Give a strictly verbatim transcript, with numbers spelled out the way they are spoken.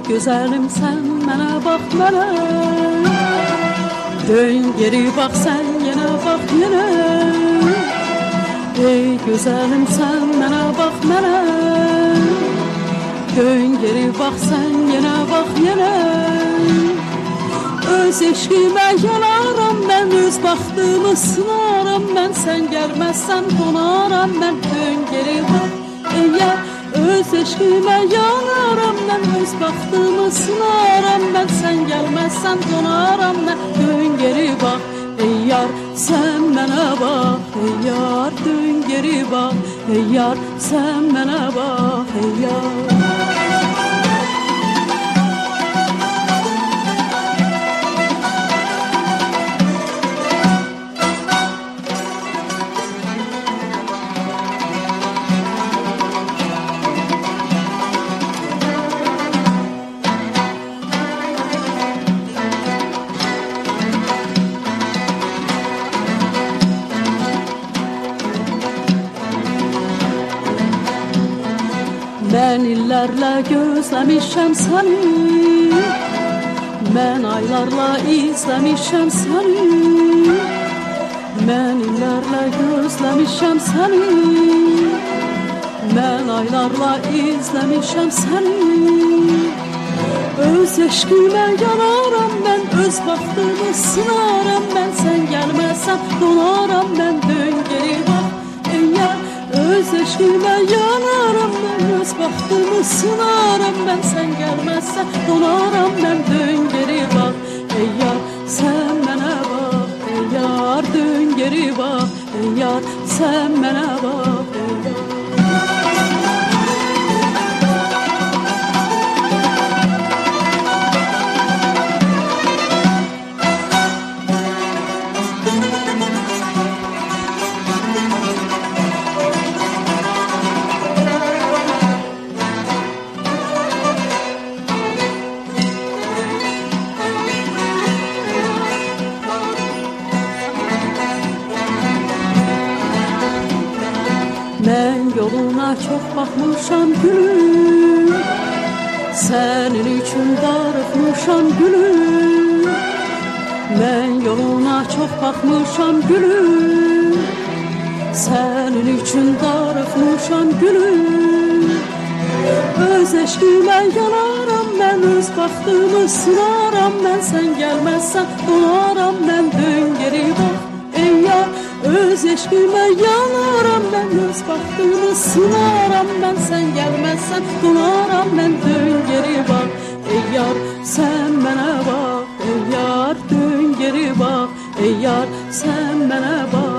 gözəlim sən mənə bax mənə. Dön geri bax sən yenə bax yenə. Ey gözəlim sən mənə bax mənə. Dön geri bax sən yenə bax yenə. Öz eşqimə yanaram mən, öz baxdığımı sınaram mən. Sən gəlməzsən donaram mən. Dön geri bax eyyər. Öz eşqimə yanaram mən, öz baxdığımı sınaram mən. Sən gəlməzsən donaram mən. Dön geri bax ey yar, sən mənə bax ey yar. Dön geri bax ey yar, sən mənə bax ey yar. Mən illərlə gözləmişəm səni, mən aylarla izləmişəm səni. Mən illərlə gözləmişəm səni, mən aylarla izləmişəm səni. Öz eşqimə yanaram mən, öz baxdığımı sınaram mən. Sən gəlməzsən donaram mən. Dön geri bax ey yar, öz eşqimə yanaram mən, öz baxdığımı sınaram mən. Sən gəlməzsən donaram mən. Dön geri bax ey yar, sən mənə bax ey yar. Dön geri bax ey yar, sən mənə bax ey yar. Mən yoluna çox baxmışam gülüm, sənin üçün darıxmışam gülüm. Mən yoluna çox baxmışam gülüm, sənin üçün darıxmışam gülüm. Öz eşqimə yanaram mən, öz baxdığımı sınaram mən. Sən gəlməzsən donaram mən. Dön geri bax ey yar, öz eşqimə yanaram mən, öz baxdığımı sınaram mən. Sən gəlməzsən donaram mən. Dön geri bax ey yar, sən mənə bax ey yar. Dön geri bax ey yar, sən mənə bax.